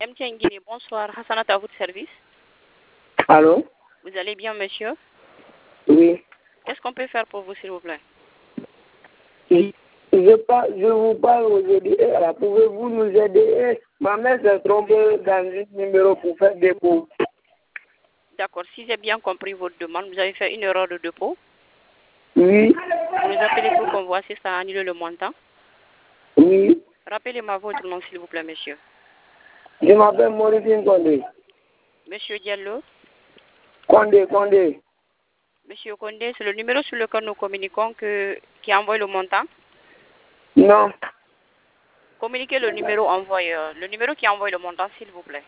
MTN Guinée, bonsoir. Hassanat à votre service. Allô? Vous allez bien, monsieur? Oui. Qu'est-ce qu'on peut faire pour vous, s'il vous plaît? Je vous parle aujourd'hui. Pouvez-vous nous aider? Ma mère s'est trompée dans un numéro pour faire dépôt. D'accord. Si j'ai bien compris votre demande, vous avez fait une erreur de dépôt. Oui. Vous nous appelez pour qu'on voit si ça a annulé le montant. Oui. Rappelez-moi votre nom, s'il vous plaît, monsieur. Je m'appelle Maurice Condé. Monsieur Diallo. Condé. Monsieur Condé, c'est le numéro sur lequel nous communiquons qui envoie le montant. Non. Communiquez le numéro envoyeur. Le numéro qui envoie le montant, s'il vous plaît.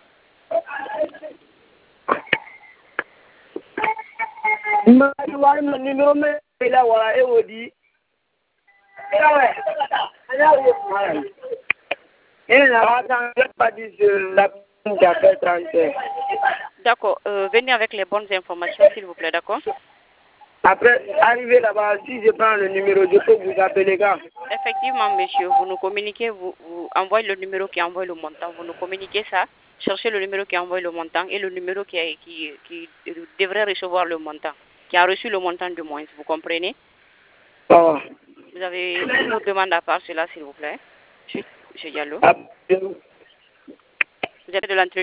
Le numéro est là, voilà, et on dit. D'accord. Venez avec les bonnes informations, s'il vous plaît, d'accord? Après, arrivé là-bas, si je prends le numéro, je peux vous appeler quand? Effectivement, monsieur, vous nous communiquez, vous envoyez le numéro qui envoie le montant, vous nous communiquez ça, cherchez le numéro qui envoie le montant et le numéro qui devrait recevoir le montant, qui a reçu le montant de moins, vous comprenez? Oh. Vous avez une autre demande à part cela, s'il vous plaît? Monsieur Diallo. Ah, Vous êtes de l'entreprise.